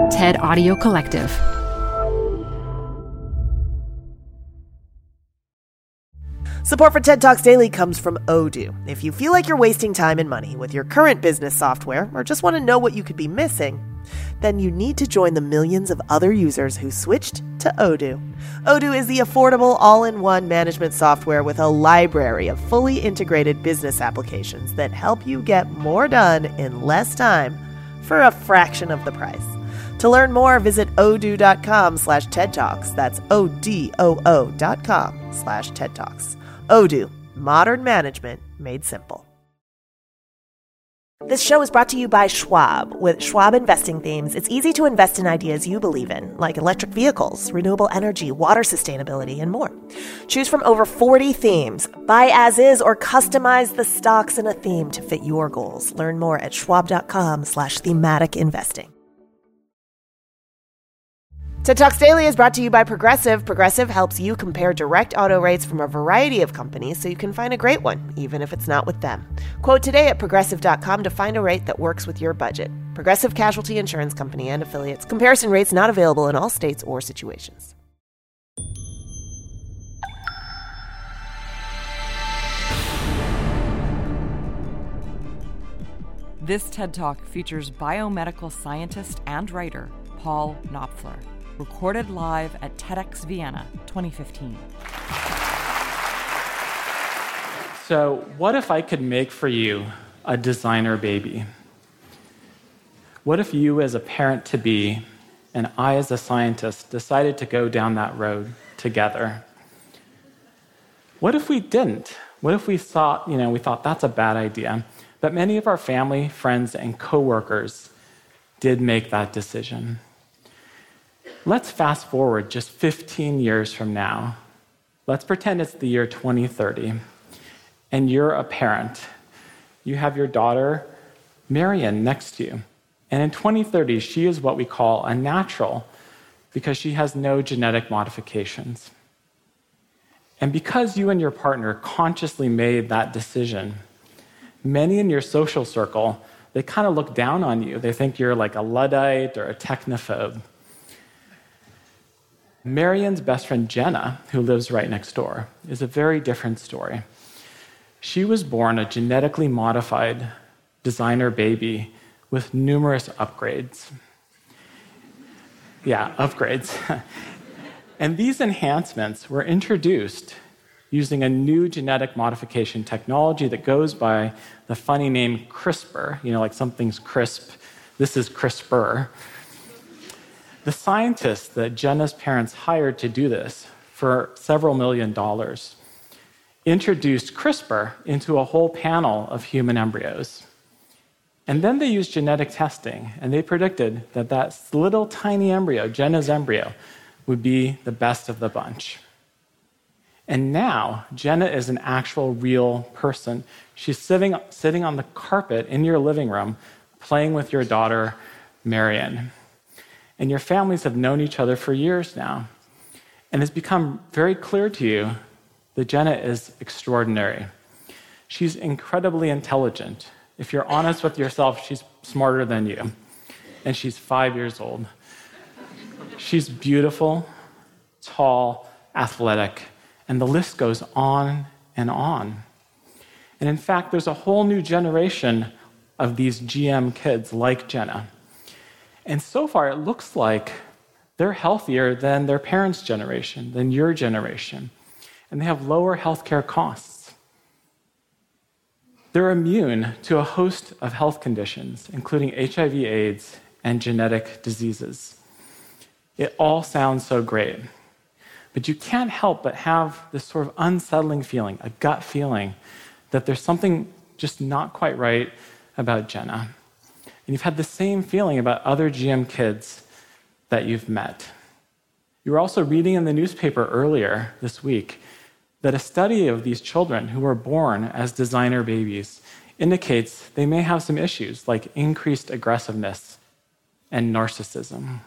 TED Audio Collective. Support for TED Talks Daily comes from Odoo. If you feel like you're wasting time and money with your current business software or just want to know what you could be missing, then you need to join the millions of other users who switched to Odoo. Odoo is the affordable all-in-one management software with a library of fully integrated business applications that help you get more done in less time for a fraction of the price. To learn more, visit odoo.com/TED Talks. That's odoo.com/TED Talks. Odoo, modern management made simple. This show is brought to you by Schwab. With Schwab investing themes, it's easy to invest in ideas you believe in, like electric vehicles, renewable energy, water sustainability, and more. Choose from over 40 themes. Buy as is or customize the stocks in a theme to fit your goals. Learn more at schwab.com/thematic investing. TED Talks Daily is brought to you by Progressive. Progressive helps you compare direct auto rates from a variety of companies so you can find a great one, even if it's not with them. Quote today at Progressive.com to find a rate that works with your budget. Progressive Casualty Insurance Company and Affiliates. Comparison rates not available in all states or situations. This TED Talk features biomedical scientist and writer Paul Knopfler. Recorded live at TEDx Vienna 2015. So, what if I could make for you a designer baby? What if you as a parent-to-be and I as a scientist decided to go down that road together? What if we didn't? What if we thought that's a bad idea? But many of our family, friends, and coworkers did make that decision. Let's fast forward just 15 years from now. Let's pretend it's the year 2030, and you're a parent. You have your daughter, Marion, next to you. And in 2030, she is what we call a natural because she has no genetic modifications. And because you and your partner consciously made that decision, many in your social circle, they kind of look down on you. They think you're like a Luddite or a technophobe. Marion's best friend, Jenna, who lives right next door, is a very different story. She was born a genetically modified designer baby with numerous upgrades. Yeah, upgrades. And these enhancements were introduced using a new genetic modification technology that goes by the funny name CRISPR. Like something's crisp. This is CRISPR. The scientists that Jenna's parents hired to do this for several $1 million introduced CRISPR into a whole panel of human embryos. And then they used genetic testing, and they predicted that little tiny embryo, Jenna's embryo, would be the best of the bunch. And now, Jenna is an actual real person. She's sitting on the carpet in your living room, playing with your daughter, Marion. And your families have known each other for years now. And it's become very clear to you that Jenna is extraordinary. She's incredibly intelligent. If you're honest with yourself, she's smarter than you. And she's 5 years old. She's beautiful, tall, athletic, and the list goes on and on. And in fact, there's a whole new generation of these GM kids like Jenna. And so far, it looks like they're healthier than their parents' generation, than your generation. And they have lower healthcare costs. They're immune to a host of health conditions, including HIV/AIDS and genetic diseases. It all sounds so great. But you can't help but have this sort of unsettling feeling, a gut feeling, that there's something just not quite right about Jenna. And you've had the same feeling about other GM kids that you've met. You were also reading in the newspaper earlier this week that a study of these children who were born as designer babies indicates they may have some issues like increased aggressiveness and narcissism.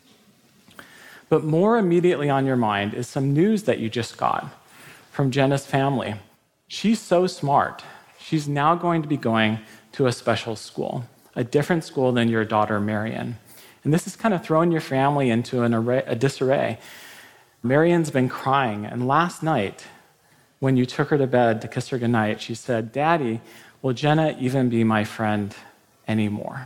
But more immediately on your mind is some news that you just got from Jenna's family. She's so smart. She's now going to be going to a special school, a different school than your daughter, Marion. And this is kind of throwing your family into a disarray. Marian's been crying, and last night, when you took her to bed to kiss her goodnight, she said, "Daddy, will Jenna even be my friend anymore?"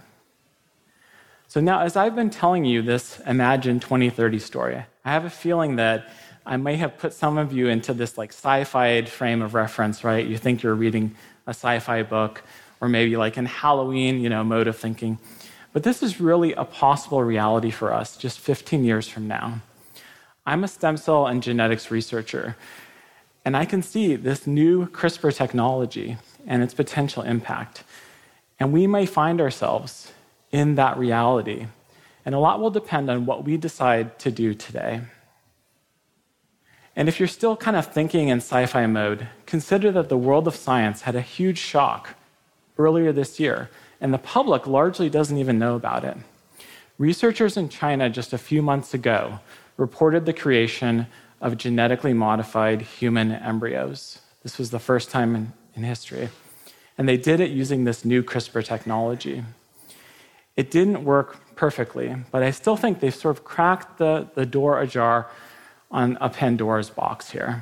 So now, as I've been telling you this Imagine 2030 story, I have a feeling that I may have put some of you into this like sci-fi frame of reference, right? You think you're reading a sci-fi book, or maybe like in Halloween, mode of thinking. But this is really a possible reality for us just 15 years from now. I'm a stem cell and genetics researcher, and I can see this new CRISPR technology and its potential impact. And we may find ourselves in that reality. And a lot will depend on what we decide to do today. And if you're still kind of thinking in sci-fi mode, consider that the world of science had a huge shock earlier this year, and the public largely doesn't even know about it. Researchers in China just a few months ago reported the creation of genetically modified human embryos. This was the first time in history. And they did it using this new CRISPR technology. It didn't work perfectly, but I still think they've sort of cracked the door ajar on a Pandora's box here.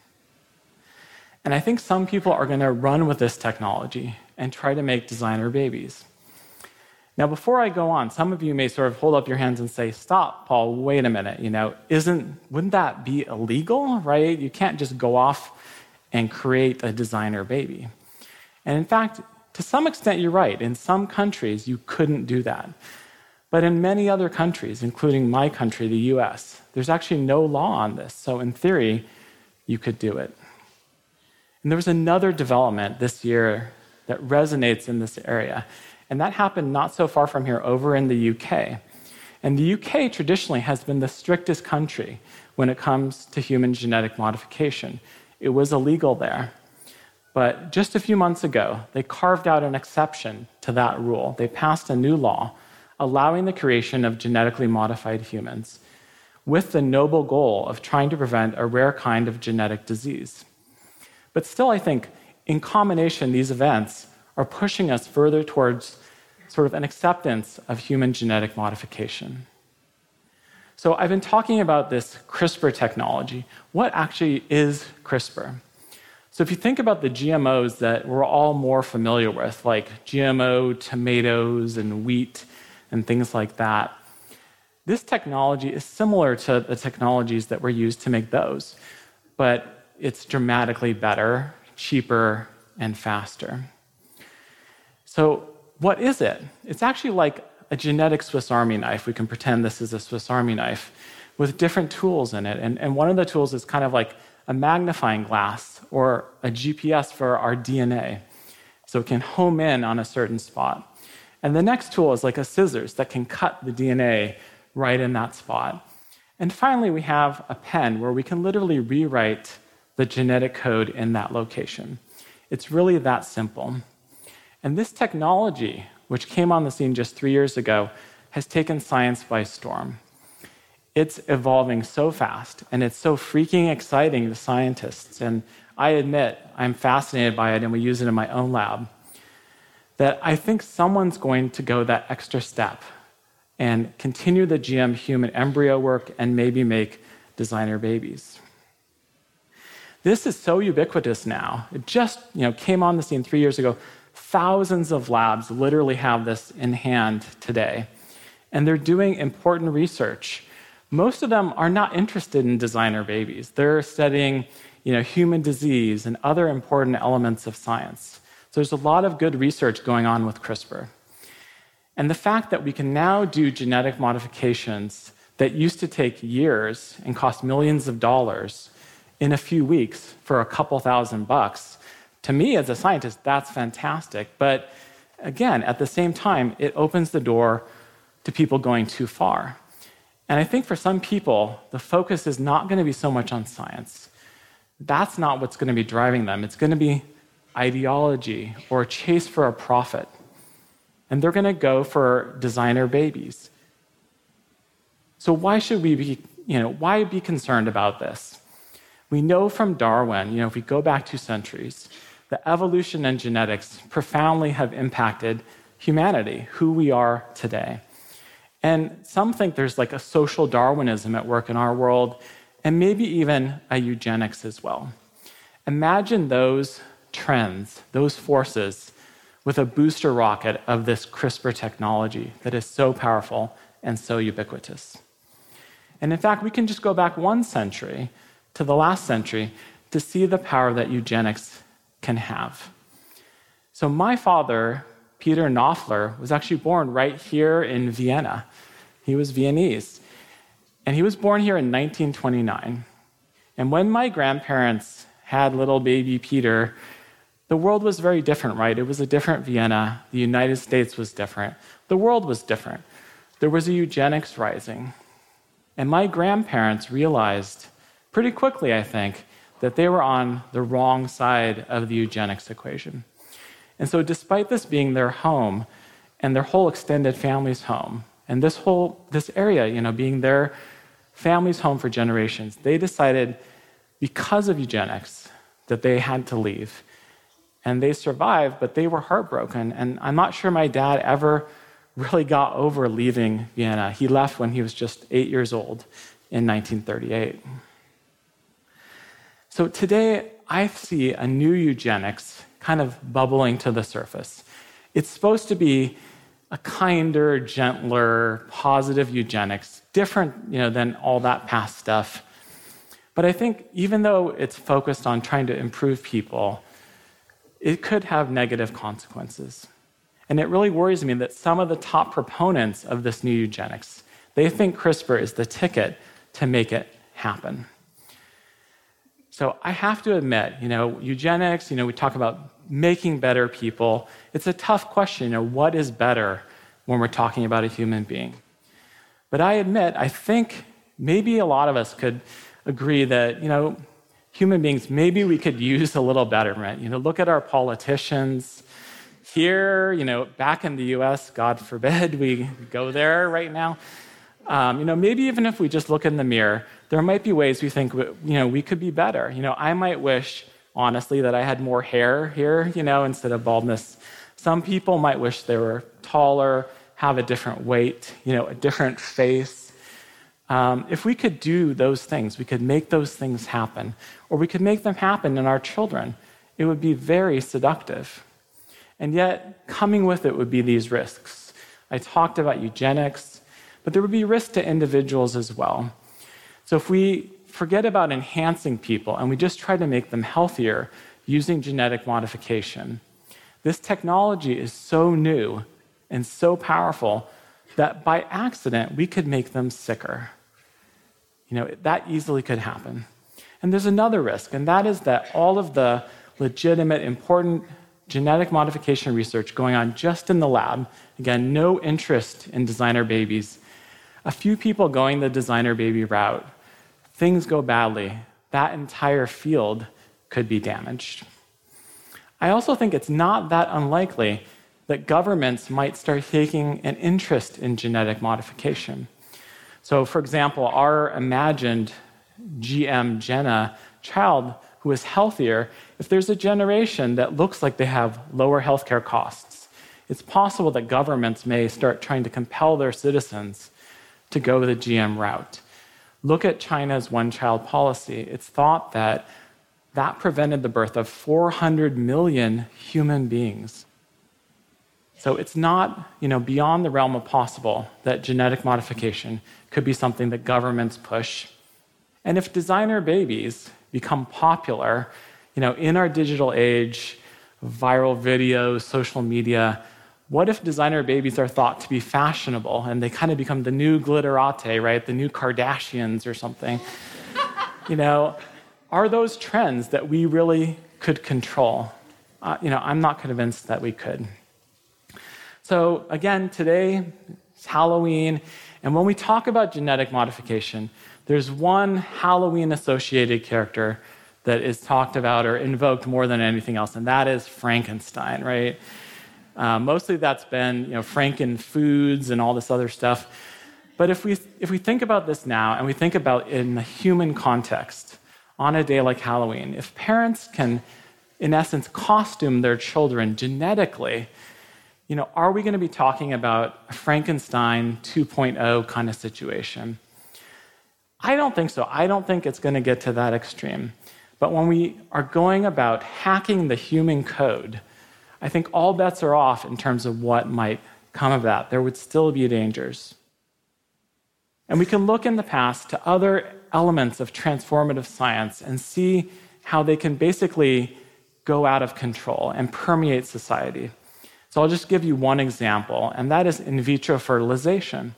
And I think some people are going to run with this technology and try to make designer babies. Now, before I go on, some of you may sort of hold up your hands and say, "Stop, Paul, wait a minute, wouldn't that be illegal, right? You can't just go off and create a designer baby." And in fact, to some extent, you're right. In some countries, you couldn't do that. But in many other countries, including my country, the US, there's actually no law on this. So in theory, you could do it. And there was another development this year that resonates in this area. And that happened not so far from here, over in the UK. And the UK traditionally has been the strictest country when it comes to human genetic modification. It was illegal there. But just a few months ago, they carved out an exception to that rule. They passed a new law allowing the creation of genetically modified humans with the noble goal of trying to prevent a rare kind of genetic disease. But still, I think, in combination, these events are pushing us further towards sort of an acceptance of human genetic modification. So I've been talking about this CRISPR technology. What actually is CRISPR? So if you think about the GMOs that we're all more familiar with, like GMO tomatoes and wheat and things like that, this technology is similar to the technologies that were used to make those, but it's dramatically better, cheaper, and faster. So what is it? It's actually like a genetic Swiss Army knife. We can pretend this is a Swiss Army knife with different tools in it. And one of the tools is kind of like a magnifying glass or a GPS for our DNA, so it can home in on a certain spot. And the next tool is like a scissors that can cut the DNA right in that spot. And finally, we have a pen where we can literally rewrite the genetic code in that location. It's really that simple. And this technology, which came on the scene just 3 years ago, has taken science by storm. It's evolving so fast, and it's so freaking exciting to scientists. And I admit, I'm fascinated by it, and we use it in my own lab, that I think someone's going to go that extra step and continue the GM human embryo work and maybe make designer babies. This is so ubiquitous now. It just came on the scene 3 years ago. Thousands of labs literally have this in hand today, and they're doing important research. Most of them are not interested in designer babies. They're studying human disease and other important elements of science. So there's a lot of good research going on with CRISPR. And the fact that we can now do genetic modifications that used to take years and cost millions of dollars in a few weeks for a couple $1,000, to me as a scientist, that's fantastic. But again, at the same time, it opens the door to people going too far. And I think for some people, the focus is not going to be so much on science. That's not what's going to be driving them. It's going to be ideology or a chase for a profit. And they're going to go for designer babies. So why should we be, why be concerned about this? We know from Darwin, if we go back 2 centuries, the evolution and genetics profoundly have impacted humanity, who we are today. And some think there's like a social Darwinism at work in our world, and maybe even a eugenics as well. Imagine those trends, those forces, with a booster rocket of this CRISPR technology that is so powerful and so ubiquitous. And in fact, we can just go back 1 century to the last century to see the power that eugenics can have. So my father, Peter Knopfler, was actually born right here in Vienna. He was Viennese. And he was born here in 1929. And when my grandparents had little baby Peter, the world was very different, right? It was a different Vienna. The United States was different. The world was different. There was a eugenics rising. And my grandparents realized pretty quickly, I think, that they were on the wrong side of the eugenics equation. And so despite this being their home and their whole extended family's home, and this area, being their family's home for generations, they decided, because of eugenics, that they had to leave. And they survived, but they were heartbroken. And I'm not sure my dad ever really got over leaving Vienna. He left when he was just 8 years old in 1938. So today, I see a new eugenics kind of bubbling to the surface. It's supposed to be a kinder, gentler, positive eugenics, different than all that past stuff. But I think even though it's focused on trying to improve people, it could have negative consequences. And it really worries me that some of the top proponents of this new eugenics, they think CRISPR is the ticket to make it happen. So I have to admit, eugenics, we talk about making better people. It's a tough question, what is better when we're talking about a human being? But I admit, I think maybe a lot of us could agree that, human beings, maybe we could use a little betterment. Look at our politicians here, back in the US, God forbid we go there right now. Maybe even if we just look in the mirror, there might be ways we think, we could be better. I might wish, honestly, that I had more hair here, instead of baldness. Some people might wish they were taller, have a different weight, a different face. If we could do those things, we could make those things happen, or we could make them happen in our children, it would be very seductive. And yet, coming with it would be these risks. I talked about eugenics, but there would be risks to individuals as well. So if we forget about enhancing people and we just try to make them healthier using genetic modification, this technology is so new and so powerful that by accident, we could make them sicker. That easily could happen. And there's another risk, and that is that all of the legitimate, important genetic modification research going on just in the lab, again, no interest in designer babies, a few people going the designer baby route, things go badly, that entire field could be damaged. I also think it's not that unlikely that governments might start taking an interest in genetic modification. So, for example, our imagined GM Jenna child who is healthier, if there's a generation that looks like they have lower healthcare costs, it's possible that governments may start trying to compel their citizens to go the GM route. Look at China's one-child policy. It's thought that that prevented the birth of 400 million human beings. So it's not, beyond the realm of possible that genetic modification could be something that governments push. And if designer babies become popular, in our digital age, viral videos, social media, what if designer babies are thought to be fashionable and they kind of become the new glitterati, right? The new Kardashians or something. Are those trends that we really could control? I'm not convinced that we could. So again, today it's Halloween, and when we talk about genetic modification, there's one Halloween-associated character that is talked about or invoked more than anything else, and that is Frankenstein, right? Mostly that's been, Franken foods and all this other stuff. But if we think about this now, and we think about it in the human context, on a day like Halloween, if parents can, in essence, costume their children genetically, are we going to be talking about a Frankenstein 2.0 kind of situation? I don't think so. I don't think it's going to get to that extreme. But when we are going about hacking the human code, I think all bets are off in terms of what might come of that. There would still be dangers. And we can look in the past to other elements of transformative science and see how they can basically go out of control and permeate society. So I'll just give you one example, and that is in vitro fertilization.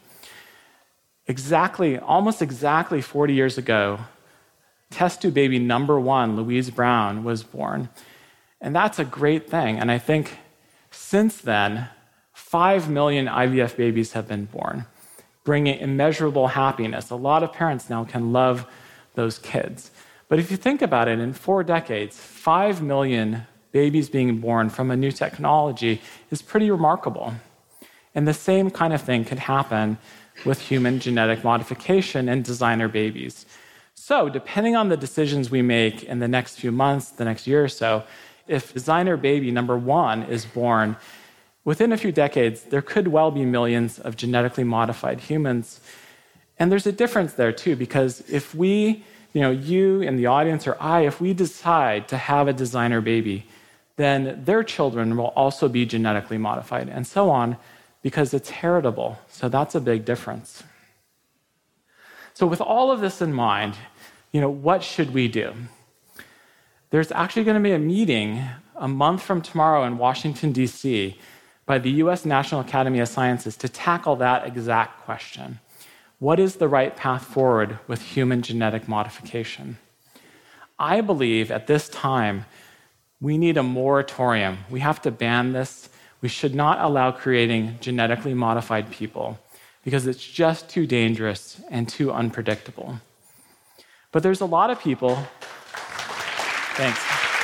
Almost exactly 40 years ago, test tube baby number 1, Louise Brown, was born. And that's a great thing. And I think since then, 5 million IVF babies have been born, bringing immeasurable happiness. A lot of parents now can love those kids. But if you think about it, in 4 decades, 5 million babies being born from a new technology is pretty remarkable. And the same kind of thing could happen with human genetic modification and designer babies. So, depending on the decisions we make in the next few months, the next year or so, if designer baby number 1 is born, within a few decades, there could well be millions of genetically modified humans. And there's a difference there, too, because if we, you in the audience or I, if we decide to have a designer baby, then their children will also be genetically modified, and so on, because it's heritable. So that's a big difference. So with all of this in mind, what should we do? There's actually going to be a meeting a month from tomorrow in Washington, D.C., by the U.S. National Academy of Sciences to tackle that exact question. What is the right path forward with human genetic modification? I believe at this time, we need a moratorium. We have to ban this. We should not allow creating genetically modified people because it's just too dangerous and too unpredictable. But there's a lot of people. Thanks.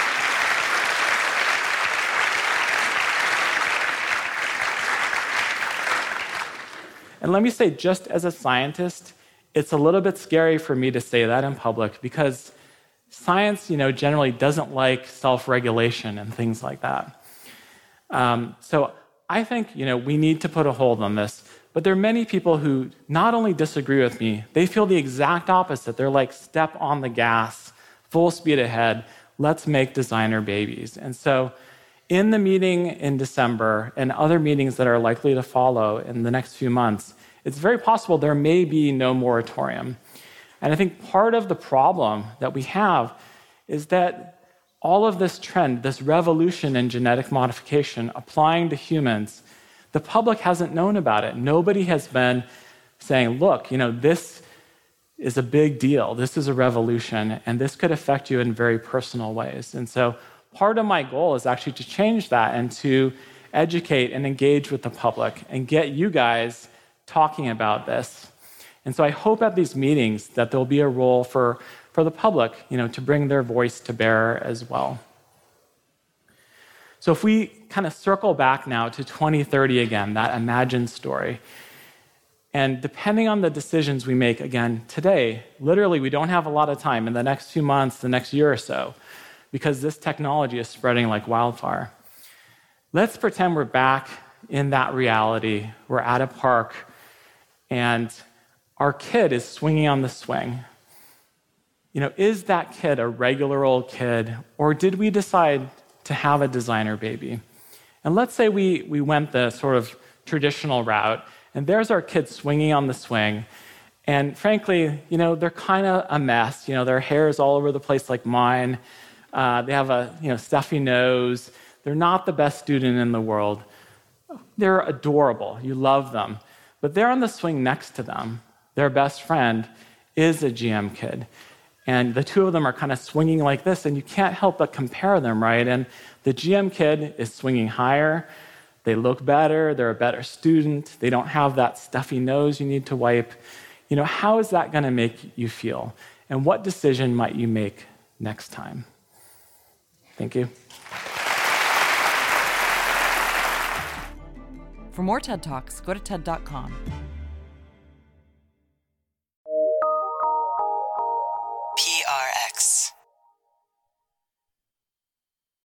And let me say, just as a scientist, it's a little bit scary for me to say that in public because science, generally doesn't like self-regulation and things like that. So I think, we need to put a hold on this. But there are many people who not only disagree with me, they feel the exact opposite. They're like, step on the gas, full speed ahead, let's make designer babies. And so in the meeting in December and other meetings that are likely to follow in the next few months, it's very possible there may be no moratorium. And I think part of the problem that we have is that all of this trend, this revolution in genetic modification applying to humans, the public hasn't known about it. Nobody has been saying, look, this is a big deal. This is a revolution, and this could affect you in very personal ways. And so part of my goal is actually to change that and to educate and engage with the public and get you guys talking about this. And so I hope at these meetings that there'll be a role for the public, to bring their voice to bear as well. So if we kind of circle back now to 2030 again, that imagined story, and depending on the decisions we make again today, literally we don't have a lot of time in the next few months, the next year or so, because this technology is spreading like wildfire. Let's pretend we're back in that reality. We're at a park, and our kid is swinging on the swing. Is that kid a regular old kid, or did we decide to have a designer baby? And let's say we went the sort of traditional route, and there's our kid swinging on the swing, and frankly, they're kind of a mess. Their hair is all over the place like mine. They have a stuffy nose. They're not the best student in the world. They're adorable. You love them. But there on the swing next to them, their best friend is a GM kid. And the two of them are kind of swinging like this, and you can't help but compare them, right? And the GM kid is swinging higher. They look better. They're a better student. They don't have that stuffy nose you need to wipe. How is that going to make you feel? And what decision might you make next time? Thank you. For more TED Talks, go to TED.com.